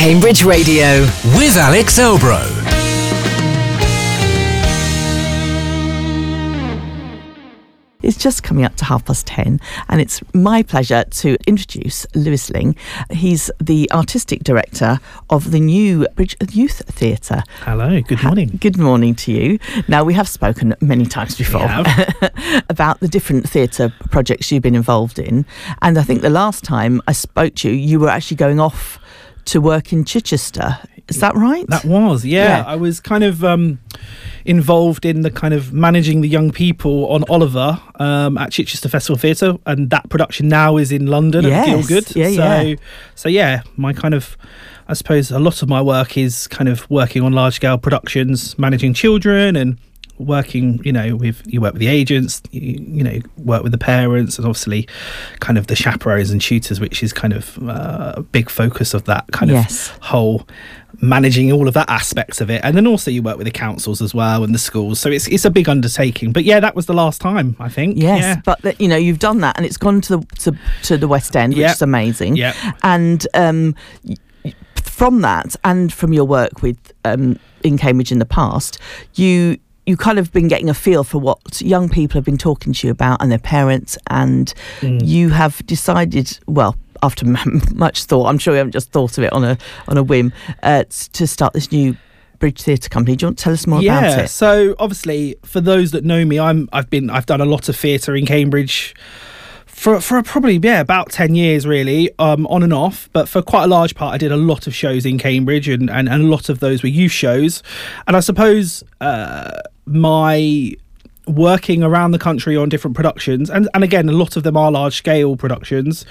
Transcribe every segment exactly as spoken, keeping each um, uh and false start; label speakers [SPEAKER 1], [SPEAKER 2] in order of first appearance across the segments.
[SPEAKER 1] Cambridge Radio
[SPEAKER 2] with Alex Elbro.
[SPEAKER 3] It's just coming up to half past ten, and it's my pleasure to introduce Lewis Ling. He's the artistic director of the new Bridge Youth Theatre.
[SPEAKER 4] Hello, good morning.
[SPEAKER 3] Ha- good morning to you. Now, we have spoken many times before about the different theatre projects you've been involved in, and I think the last time I spoke to you, you were actually going off to work in Chichester. Is that right?
[SPEAKER 4] That was, yeah. yeah. I was kind of um, involved in the kind of managing the young people on Oliver um, at Chichester Festival Theatre, and that production now is in London
[SPEAKER 3] yes.
[SPEAKER 4] at Gielgud.
[SPEAKER 3] Yeah,
[SPEAKER 4] so,
[SPEAKER 3] yeah.
[SPEAKER 4] so yeah, my kind of, I suppose a lot of my work is kind of working on large scale productions, managing children and working, you know, with, you work with the agents, you, you know, work with the parents, and obviously kind of the chaperones and tutors, which is kind of uh, a big focus of that kind
[SPEAKER 3] yes.
[SPEAKER 4] of whole managing all of that aspects of it. And then also you work with the councils as well and the schools, so it's it's a big undertaking. But yeah, that was the last time, I think.
[SPEAKER 3] Yes,
[SPEAKER 4] yeah.
[SPEAKER 3] but you know, you've done that and it's gone to the to, to the West End, which
[SPEAKER 4] yep.
[SPEAKER 3] is amazing.
[SPEAKER 4] Yep.
[SPEAKER 3] And um from that, and from your work with um in Cambridge in the past, you you kind of been getting a feel for what young people have been talking to you about and their parents, and mm. you have decided, well, after much thought, I'm sure you haven't just thought of it on a on a whim, uh, to start this new Bridge Theatre company. Do you want to tell us more
[SPEAKER 4] yeah,
[SPEAKER 3] about it?
[SPEAKER 4] So obviously, for those that know me, I'm I've been I've done a lot of theatre in Cambridge for for probably yeah about ten years really, um, on and off. But for quite a large part, I did a lot of shows in Cambridge, and and, and a lot of those were youth shows. And I suppose uh, my working around the country on different productions, and and again, a lot of them are large scale productions.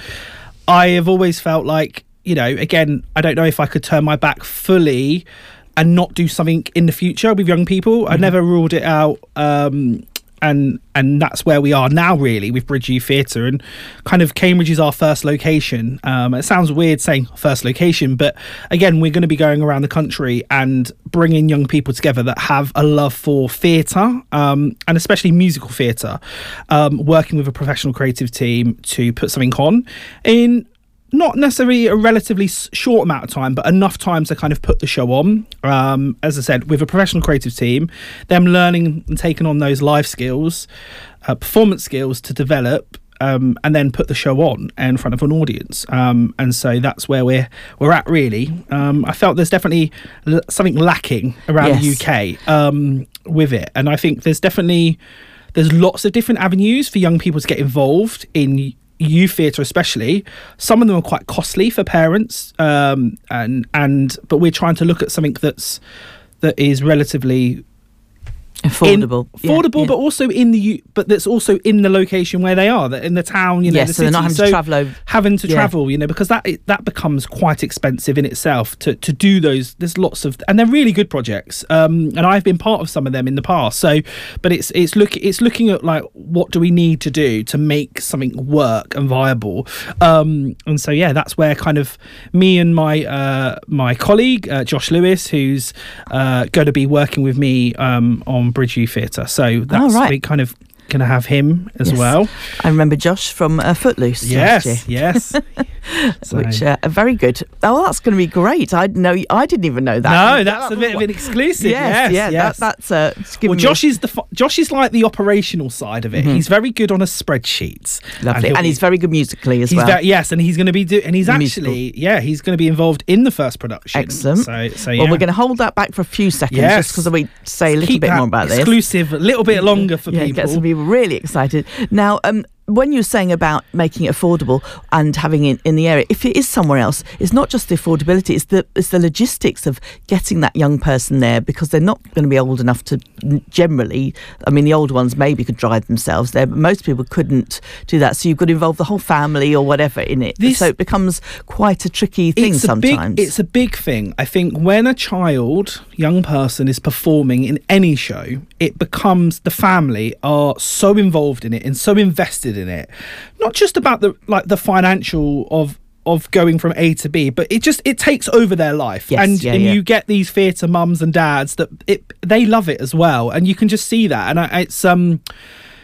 [SPEAKER 4] I have always felt like, you know, again, I don't know if I could turn my back fully and not do something in the future with young people. Mm-hmm. I never ruled it out. Um, and and that's where we are now, really, with Bridge Youth Theatre. And kind of Cambridge is our first location. Um, it sounds weird saying first location, but again, we're going to be going around the country and bringing young people together that have a love for theatre, um, and especially musical theatre, um, working with a professional creative team to put something on in not necessarily a relatively short amount of time, but enough time to kind of put the show on. Um, as I said, with a professional creative team, them learning and taking on those life skills, uh, performance skills to develop, um, and then put the show on in front of an audience. Um, and so that's where we're we're at, really. Um, I felt there's definitely l- something lacking around yes. the U K um, with it, and I think there's definitely there's lots of different avenues for young people to get involved in youth theatre, especially. Some of them are quite costly for parents, um, and and but we're trying to look at something that's that is relatively
[SPEAKER 3] affordable,
[SPEAKER 4] in, affordable, yeah, yeah. but also in the but that's also in the location where they are, that in the town, you know,
[SPEAKER 3] yes,
[SPEAKER 4] the
[SPEAKER 3] so
[SPEAKER 4] city.
[SPEAKER 3] they're not having
[SPEAKER 4] so
[SPEAKER 3] to travel over.
[SPEAKER 4] Having to
[SPEAKER 3] yeah.
[SPEAKER 4] travel, you know, because that that becomes quite expensive in itself to to do those. There's lots of, and they're really good projects, um, and I've been part of some of them in the past. So, but it's it's look it's looking at like, what do we need to do to make something work and viable, um, and so yeah, that's where kind of me and my uh, my colleague uh, Josh Lewis, who's uh, going to be working with me um, on Bridge Youth Theatre. So that's
[SPEAKER 3] oh, right.
[SPEAKER 4] we kind of going to have him as
[SPEAKER 3] yes.
[SPEAKER 4] well.
[SPEAKER 3] I remember Josh from uh, Footloose.
[SPEAKER 4] Yes,
[SPEAKER 3] last year.
[SPEAKER 4] yes.
[SPEAKER 3] So. Which uh, are very good. Oh, that's going to be great. I know. I didn't even know that.
[SPEAKER 4] No, that's that, a bit of an exclusive.
[SPEAKER 3] Yes,
[SPEAKER 4] yes,
[SPEAKER 3] yeah.
[SPEAKER 4] yes.
[SPEAKER 3] That, that's uh,
[SPEAKER 4] well, Josh is the Josh is like the operational side of it. Mm-hmm. He's very good on a spreadsheet.
[SPEAKER 3] Lovely, and, and he's very good musically as
[SPEAKER 4] he's
[SPEAKER 3] well.
[SPEAKER 4] Very, yes, and he's going to be do, and he's
[SPEAKER 3] the
[SPEAKER 4] actually
[SPEAKER 3] musical.
[SPEAKER 4] yeah, he's going to be involved in the first production.
[SPEAKER 3] Excellent.
[SPEAKER 4] So, so yeah.
[SPEAKER 3] Well, we're going to hold that back for a few seconds,
[SPEAKER 4] yes.
[SPEAKER 3] just because we say a little
[SPEAKER 4] Keep
[SPEAKER 3] bit more about
[SPEAKER 4] exclusive,
[SPEAKER 3] this.
[SPEAKER 4] Exclusive, a little bit longer for
[SPEAKER 3] yeah,
[SPEAKER 4] people.
[SPEAKER 3] Get some people really excited. Now, um, when you're saying about making it affordable and having it in the area, if it is somewhere else, it's not just the affordability, it's the it's the logistics of getting that young person there, because they're not going to be old enough to generally, I mean, the older ones maybe could drive themselves there, but most people couldn't do that. So you've got to involve the whole family or whatever in it. This, so it becomes quite a tricky thing
[SPEAKER 4] it's a
[SPEAKER 3] sometimes.
[SPEAKER 4] Big, it's a big thing. I think when a child, young person is performing in any show, it becomes, the family are so involved in it and so invested in it, not just about the like the financial of of going from A to B, but it just it takes over their life.
[SPEAKER 3] Yes,
[SPEAKER 4] and
[SPEAKER 3] yeah,
[SPEAKER 4] and
[SPEAKER 3] yeah.
[SPEAKER 4] you get these theatre mums and dads that it they love it as well, and you can just see that. And I, it's um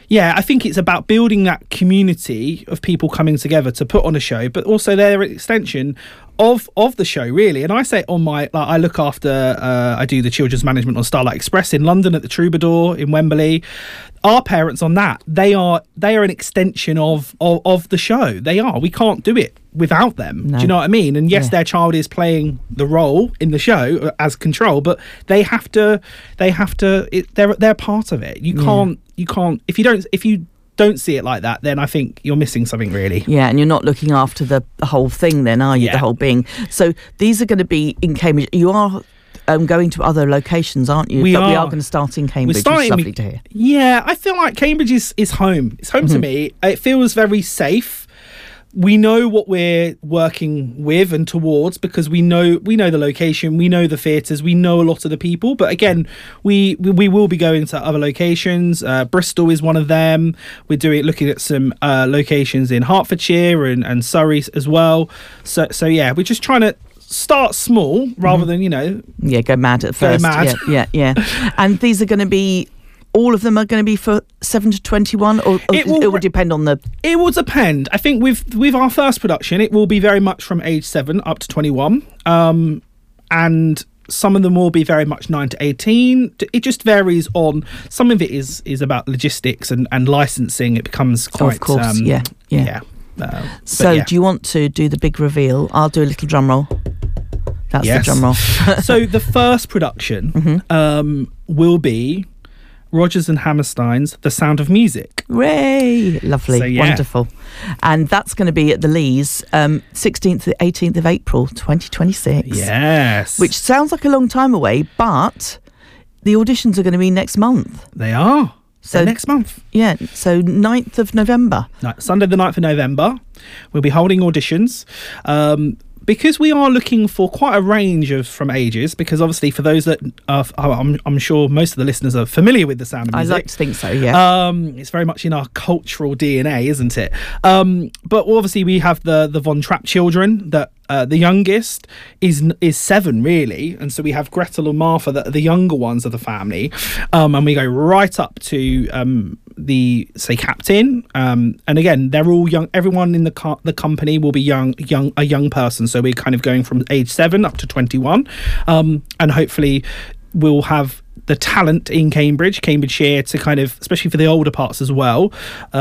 [SPEAKER 4] yeah, I think it's about building that community of people coming together to put on a show, but also they're an extension of of the show, really. And I say on my, like, I look after, uh, I do the children's management on Starlight Express in London at the Troubadour in Wembley. Our parents on that, they are they are an extension of of, of the show. They are. We can't do it without them.
[SPEAKER 3] No.
[SPEAKER 4] Do you know what I mean? And yes,
[SPEAKER 3] Yeah.
[SPEAKER 4] their child is playing the role in the show as control, but they have to. They have to. It, they're they're part of it. You
[SPEAKER 3] Yeah.
[SPEAKER 4] can't. You can't. If you don't. If you don't see it like that, then I think you're missing something, really.
[SPEAKER 3] Yeah, and you're not looking after the, the whole thing then, are you?
[SPEAKER 4] Yeah.
[SPEAKER 3] The whole being. So these are going to be in Cambridge. You are um, going to other locations, aren't you?
[SPEAKER 4] We
[SPEAKER 3] but we
[SPEAKER 4] are.
[SPEAKER 3] are going to start in Cambridge,
[SPEAKER 4] We're starting-
[SPEAKER 3] which is lovely to hear.
[SPEAKER 4] Yeah, I feel like Cambridge is, is home. It's home
[SPEAKER 3] Mm-hmm.
[SPEAKER 4] to me. It feels very safe. We know what we're working with and towards because we know we know the location, we know the theatres, we know a lot of the people. But again, we we, we will be going to other locations. Uh, Bristol is one of them. We're doing looking at some uh, locations in Hertfordshire and, and Surrey as well. So so yeah, we're just trying to start small rather than, you know,
[SPEAKER 3] Yeah, go mad at
[SPEAKER 4] Go
[SPEAKER 3] first.
[SPEAKER 4] mad.
[SPEAKER 3] Yeah, yeah, yeah. And these are going to be, all of them are going to be for seven to twenty-one, or, or
[SPEAKER 4] It
[SPEAKER 3] it,
[SPEAKER 4] will
[SPEAKER 3] will,
[SPEAKER 4] re-
[SPEAKER 3] depend on the.
[SPEAKER 4] It will depend. I think with with our first production, it will be very much from age seven up to twenty-one, um, and some of them will be very much nine to eighteen. It just varies on. Some of it is is about logistics and, and licensing. It becomes quite.
[SPEAKER 3] Of course,
[SPEAKER 4] um,
[SPEAKER 3] yeah, yeah.
[SPEAKER 4] yeah. Uh,
[SPEAKER 3] So,
[SPEAKER 4] but yeah.
[SPEAKER 3] do you want to do the big reveal? I'll do a little drum roll. That's
[SPEAKER 4] Yes.
[SPEAKER 3] the drum roll.
[SPEAKER 4] So the first production
[SPEAKER 3] Mm-hmm.
[SPEAKER 4] um, will be Rodgers and Hammerstein's The Sound of Music.
[SPEAKER 3] Hooray! Lovely,
[SPEAKER 4] So, yeah.
[SPEAKER 3] wonderful. And that's going to be at the Lees, um, sixteenth to eighteenth of April, twenty twenty-six.
[SPEAKER 4] Yes,
[SPEAKER 3] Which sounds like a long time away, but the auditions are going to be next month.
[SPEAKER 4] they are. So
[SPEAKER 3] So-
[SPEAKER 4] next month.
[SPEAKER 3] Yeah, so ninth of November.
[SPEAKER 4] No, Sunday the ninth of November, we'll be holding auditions. Um, because we are looking for quite a range of from ages, because obviously for those that are, I'm, I'm sure most of the listeners are familiar with The Sound of
[SPEAKER 3] I
[SPEAKER 4] Music.
[SPEAKER 3] like to think so, yeah.
[SPEAKER 4] Um, it's very much in our cultural D N A, isn't it? Um, but obviously we have the the Von Trapp children. That uh, the youngest is is seven, really, and so we have Gretel and Martha, that are the younger ones of the family, um, and we go right up to um, the say captain. Um, and again, they're all young. Everyone in the car, the company will be young, young a young person. So we're kind of going from age seven up to twenty-one, um, and hopefully we'll have the talent in Cambridge, Cambridgeshire, to kind of, especially for the older parts as well,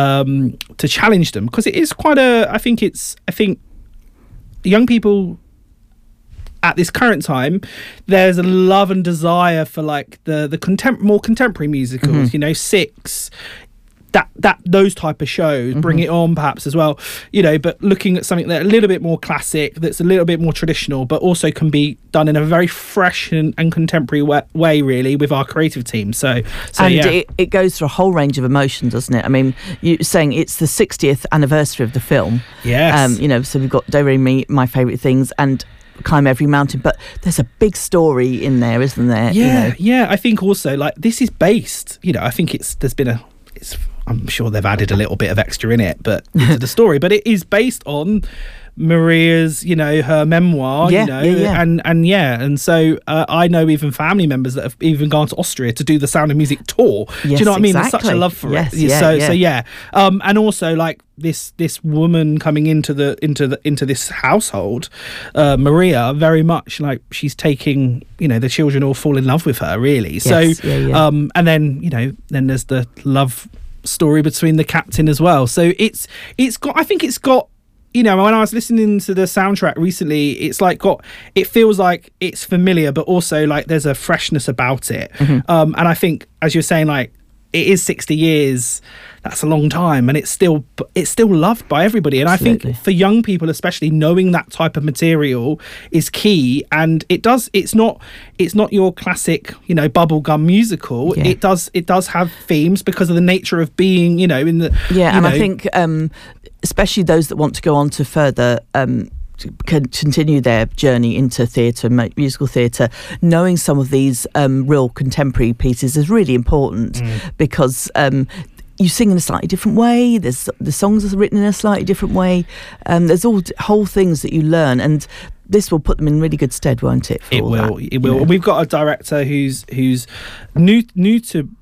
[SPEAKER 4] um, to challenge them, because it is quite a. I think it's. I think young people at this current time, there's a love and desire for like the the contem- more contemporary musicals.
[SPEAKER 3] Mm-hmm.
[SPEAKER 4] You know, Six. That that those type of shows,
[SPEAKER 3] Mm-hmm.
[SPEAKER 4] Bring It On perhaps as well, you know, but looking at something that's a little bit more classic, that's a little bit more traditional, but also can be done in a very fresh and, and contemporary way, way, really, with our creative team. So, so
[SPEAKER 3] and
[SPEAKER 4] yeah,
[SPEAKER 3] it, it goes through a whole range of emotion, doesn't it? I mean, you're saying it's the sixtieth anniversary of the film.
[SPEAKER 4] yes,
[SPEAKER 3] Um, you know, so we've got Do Re Mi, My Favourite Things, and Climb Every Mountain, but there's a big story in there, isn't there?
[SPEAKER 4] yeah,
[SPEAKER 3] You know?
[SPEAKER 4] yeah. I think also like this is based, you know, I think it's there's been a, it's. I'm sure they've added a little bit of extra in it, but into the story. But it is based on Maria's, you know, her memoir,
[SPEAKER 3] Yeah,
[SPEAKER 4] you know,
[SPEAKER 3] yeah, yeah.
[SPEAKER 4] and and yeah, and so uh, I know even family members that have even gone to Austria to do the Sound of Music tour. do
[SPEAKER 3] Yes,
[SPEAKER 4] you know what I mean? There's such a
[SPEAKER 3] exactly.
[SPEAKER 4] love for
[SPEAKER 3] Yes,
[SPEAKER 4] it.
[SPEAKER 3] yeah,
[SPEAKER 4] so
[SPEAKER 3] yeah.
[SPEAKER 4] so yeah, um, and also like this this woman coming into the into the into this household, uh, Maria, very much like she's taking, you know, the children all fall in love with her, really. So
[SPEAKER 3] Yes, yeah, yeah.
[SPEAKER 4] um, and then you know then there's the love story between the captain as well. So it's it's got, I think it's got, you know, when I was listening to the soundtrack recently, it's like got, it feels like it's familiar, but also like there's a freshness about it.
[SPEAKER 3] Mm-hmm.
[SPEAKER 4] Um, and I think, as you're saying, like it is sixty years. That's a long time, and it's still it's still loved by everybody. And
[SPEAKER 3] Absolutely.
[SPEAKER 4] I think for young people, especially, knowing that type of material is key. And it does. It's not. It's not your classic, you know, bubblegum musical.
[SPEAKER 3] Yeah.
[SPEAKER 4] It does. It does have themes because of the nature of being, you know, in the.
[SPEAKER 3] Yeah,
[SPEAKER 4] you
[SPEAKER 3] and
[SPEAKER 4] know,
[SPEAKER 3] I think um, especially those that want to go on to further um, to con- continue their journey into theatre, mu- musical theatre, knowing some of these um, real contemporary pieces is really important
[SPEAKER 4] Mm.
[SPEAKER 3] because um, you sing in a slightly different way. There's the songs are written in a slightly different way. Um, there's all d- whole things that you learn, and this will put them in really good stead, won't it? For
[SPEAKER 4] It
[SPEAKER 3] all
[SPEAKER 4] will.
[SPEAKER 3] that,
[SPEAKER 4] It will.
[SPEAKER 3] you know?
[SPEAKER 4] And we've got a director who's who's new new to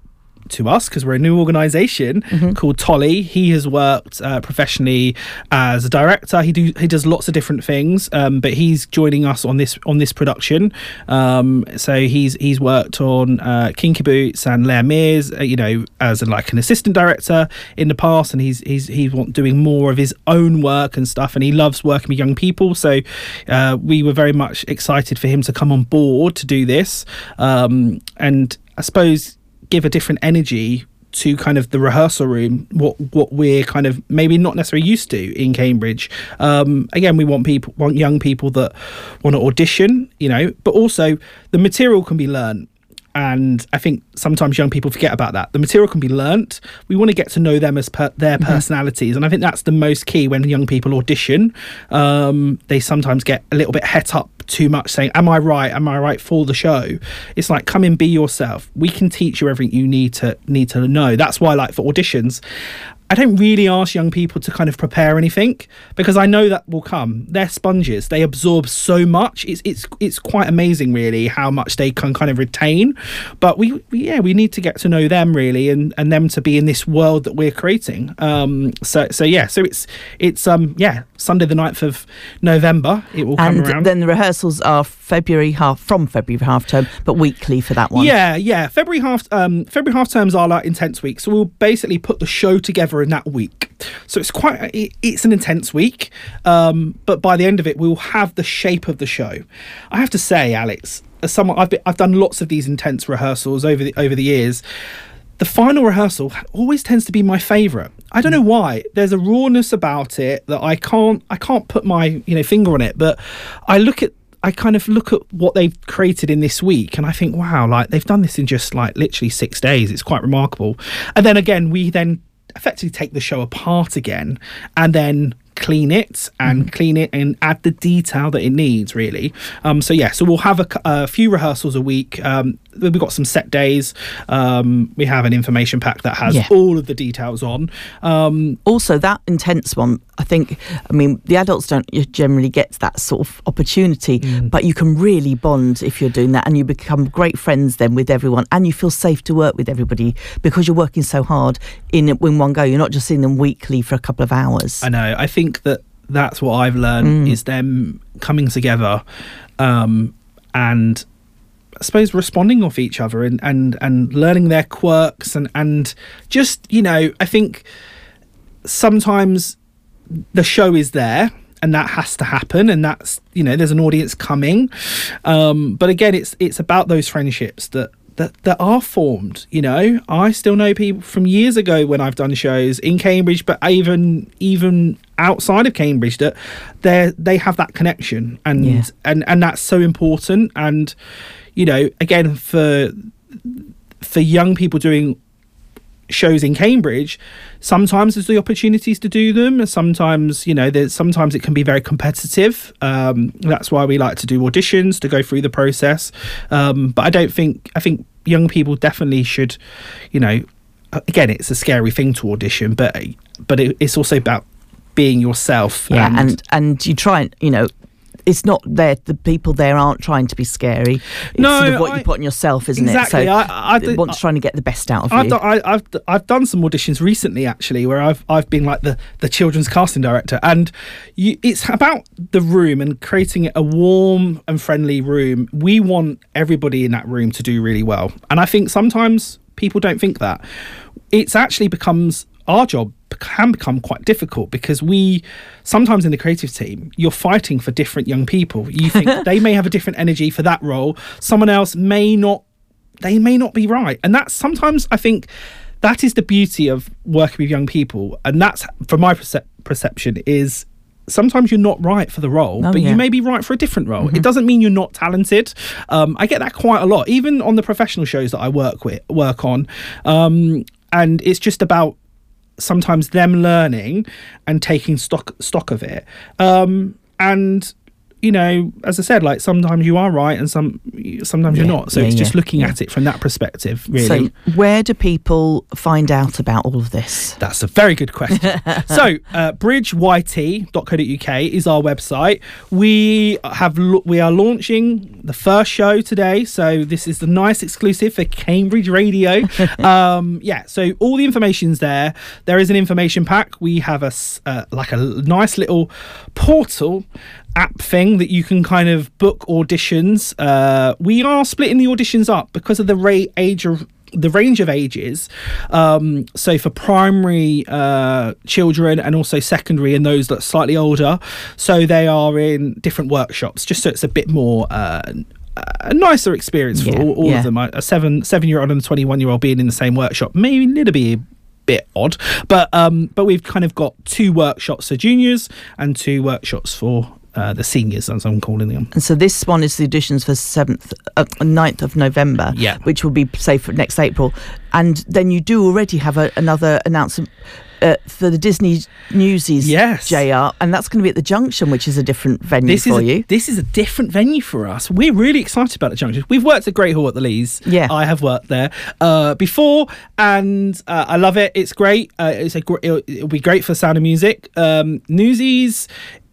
[SPEAKER 4] to us because we're a new organisation mm-hmm. called Tolly. He has worked uh, professionally as a director. He do he does lots of different things, um, but he's joining us on this on this production. Um, so he's he's worked on uh, Kinky Boots and Les Mis, uh, you know, as a, like an assistant director in the past, and he's he's he's want, doing more of his own work and stuff. And he loves working with young people. So uh, we were very much excited for him to come on board to do this, um, and I suppose give a different energy to kind of the rehearsal room, what what we're kind of maybe not necessarily used to in Cambridge. Um, again, we want people, want young people that want to audition, you know, but also the material can be learned. And I think sometimes young people forget about that. The material can be learnt. We want to get to know them as per their personalities. Mm-hmm. And I think that's the most key when young people audition. Um, they sometimes get a little bit het up too much saying, am I right? Am I right for the show? It's like, come and be yourself. We can teach you everything you need to need to know. That's why, like, for auditions, I don't really ask young people to kind of prepare anything because I know that will come. They're sponges. They absorb so much. It's it's it's quite amazing, really, how much they can kind of retain. But we, we yeah, we need to get to know them, really, and, and them to be in this world that we're creating. Um, so so yeah, so it's it's um yeah Sunday the ninth of November. It will come
[SPEAKER 3] and
[SPEAKER 4] around.
[SPEAKER 3] And then the rehearsals are February half from February half term, but weekly for that one.
[SPEAKER 4] Yeah, yeah. February half um February half terms are like intense weeks, so we'll basically put the show together in that week. So it's quite it, it's an intense week, um, but by the end of it, we'll have the shape of the show. I have to say, Alex, as someone I've been, I've done lots of these intense rehearsals over the over the years. The final rehearsal always tends to be my favourite. I don't know why. There's a rawness about it that I can't I can't put my you know finger on it. But I look at I kind of look at what they've created in this week and I think, wow, like they've done this in just like literally six days. It's quite remarkable. And then again, we then effectively take the show apart again and then clean it and mm. clean it and add the detail that it needs, really. Um, so yeah, so we'll have a, a few rehearsals a week. Um, we've got some set days. Um, we have an information pack that has yeah. all of the details on. Um,
[SPEAKER 3] also, that intense one, I think, I mean, the adults don't generally get that sort of opportunity, mm. but you can really bond if you're doing that and you become great friends then with everyone and you feel safe to work with everybody because you're working so hard in, in one go. You're not just seeing them weekly for a couple of hours.
[SPEAKER 4] I know. I think that that's what I've learned mm. is them coming together um, and I suppose responding off each other and, and, and learning their quirks and, and just, you know, I think sometimes the show is there and that has to happen and that's, you know, there's an audience coming. Um, but again, it's it's about those friendships that that that are formed, you know. I still know people from years ago when I've done shows in Cambridge, but even even outside of Cambridge that they they have that connection and yeah. and and that's so important. And you know, again, for for young people doing shows in Cambridge, sometimes there's the opportunities to do them and sometimes, you know, there's sometimes it can be very competitive. Um, that's why we like to do auditions to go through the process. Um, but I don't think, I think young people definitely should, you know, again, it's a scary thing to audition, but but it, it's also about being yourself.
[SPEAKER 3] Yeah, and,
[SPEAKER 4] and
[SPEAKER 3] and you try and, you know, it's not there. The people there aren't trying to be scary. It's
[SPEAKER 4] no,
[SPEAKER 3] sort of what
[SPEAKER 4] I,
[SPEAKER 3] you put on yourself, isn't
[SPEAKER 4] exactly.
[SPEAKER 3] it? So
[SPEAKER 4] I, I, I,
[SPEAKER 3] one's trying to get the best out of
[SPEAKER 4] I've
[SPEAKER 3] you.
[SPEAKER 4] Done, I, I've I've done some auditions recently, actually, where I've I've been like the, the children's casting director, and you, it's about the room and creating a warm and friendly room. We want everybody in that room to do really well, and I think sometimes people don't think that. It's actually becomes our job can become quite difficult because we sometimes in the creative team you're fighting for different young people. You think they may have a different energy for that role, someone else may not, they may not be right, and that's sometimes I think that is the beauty of working with young people, and that's from my percep- perception is sometimes you're not right for the role, oh, but yeah. you may be right for a different role. Mm-hmm. It doesn't mean you're not talented. um, I get that quite a lot, even on the professional shows that I work with work on, um, and it's just about sometimes them learning and taking stock stock of it. Um, and you know, as I said, like sometimes you are right and some sometimes
[SPEAKER 3] Yeah,
[SPEAKER 4] you're not. So
[SPEAKER 3] yeah,
[SPEAKER 4] it's just
[SPEAKER 3] yeah,
[SPEAKER 4] looking
[SPEAKER 3] yeah.
[SPEAKER 4] at it from that perspective, really.
[SPEAKER 3] So where do people find out about all of this?
[SPEAKER 4] That's a very good question. So, uh, bridge y t dot co dot u k is our website. We have lo- we are launching the first show today. So this is the nice exclusive for Cambridge Radio. um, yeah. So all the information's there. There is an information pack. We have a s- uh, like a nice little portal app thing that you can kind of book auditions. Uh, we are splitting the auditions up because of the rate age of the range of ages, um, so for primary uh, children and also secondary and those that are slightly older, so they are in different workshops, just so it's a bit more uh, a nicer experience for
[SPEAKER 3] Yeah,
[SPEAKER 4] all, all
[SPEAKER 3] yeah.
[SPEAKER 4] of them. A seven seven year old and a twenty-one year old being in the same workshop, maybe a little bit bit odd, but um, but we've kind of got two workshops for juniors and two workshops for Uh, the seniors, as I'm calling them.
[SPEAKER 3] And so this one is the auditions for seventh, uh, ninth of November,
[SPEAKER 4] Yeah.
[SPEAKER 3] which will be, say, for next April. And then you do already have a, another announcement uh, for the Disney Newsies,
[SPEAKER 4] Yes.
[SPEAKER 3] J R, and that's going to be at the Junction, which is a different venue
[SPEAKER 4] This
[SPEAKER 3] for
[SPEAKER 4] is a,
[SPEAKER 3] you.
[SPEAKER 4] this is a different venue for us. We're really excited about the Junction. We've worked at Great Hall at the Lees.
[SPEAKER 3] Yeah.
[SPEAKER 4] I have worked there uh, before, and uh, I love it. It's great. Uh, it's a gr- it'll, it'll be great for Sound of Music. Um, Newsies.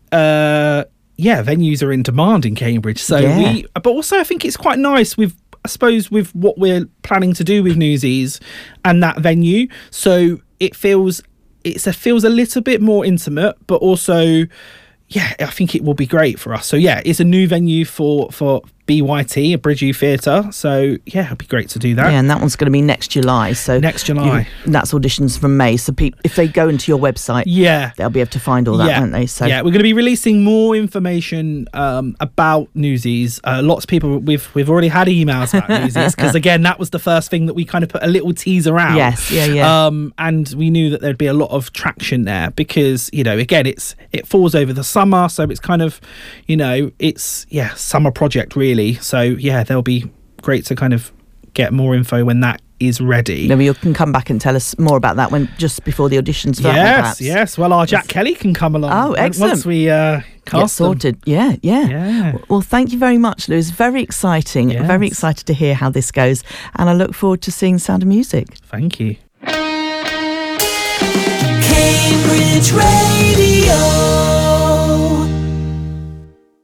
[SPEAKER 4] Uh, yeah, venues are in demand in Cambridge. So
[SPEAKER 3] Yeah.
[SPEAKER 4] we, but also I think it's quite nice with, I suppose, with what we're planning to do with Newsies and that venue. So it feels, it's a feels a little bit more intimate, but also, yeah, I think it will be great for us. So yeah, it's a new venue for for B Y T, a Bridge U Theatre. So yeah, it'd be great to do that.
[SPEAKER 3] Yeah, and that one's going to be next July. So
[SPEAKER 4] Next July.
[SPEAKER 3] you- and that's auditions from May. So pe- if they go into your website,
[SPEAKER 4] Yeah.
[SPEAKER 3] they'll be able to find all that,
[SPEAKER 4] yeah.
[SPEAKER 3] won't they? So
[SPEAKER 4] yeah, we're going to be releasing more information um, about Newsies. Uh, lots of people, we've we've already had emails about Newsies because again, that was the first thing that we kind of put a little teaser out.
[SPEAKER 3] Yes, yeah, yeah.
[SPEAKER 4] Um, and we knew that there'd be a lot of traction there because, you know, again, it's it falls over the summer, so it's kind of, you know, it's yeah, summer project really. So yeah, they'll be great to kind of get more info when that is ready.
[SPEAKER 3] Maybe you can come back and tell us more about that when just before the auditions. For that one,
[SPEAKER 4] Yes,
[SPEAKER 3] perhaps.
[SPEAKER 4] yes. Well, our Jack Kelly can come along.
[SPEAKER 3] Oh,
[SPEAKER 4] on-
[SPEAKER 3] excellent.
[SPEAKER 4] Once we uh,
[SPEAKER 3] Get
[SPEAKER 4] cast them.
[SPEAKER 3] sorted. Yeah, yeah.
[SPEAKER 4] Yeah.
[SPEAKER 3] Well, thank you very much, Lou. It's very exciting.
[SPEAKER 4] Yes.
[SPEAKER 3] Very excited to hear how this goes. And I look forward to seeing Sound of Music.
[SPEAKER 4] Thank you.
[SPEAKER 1] Cambridge Radio.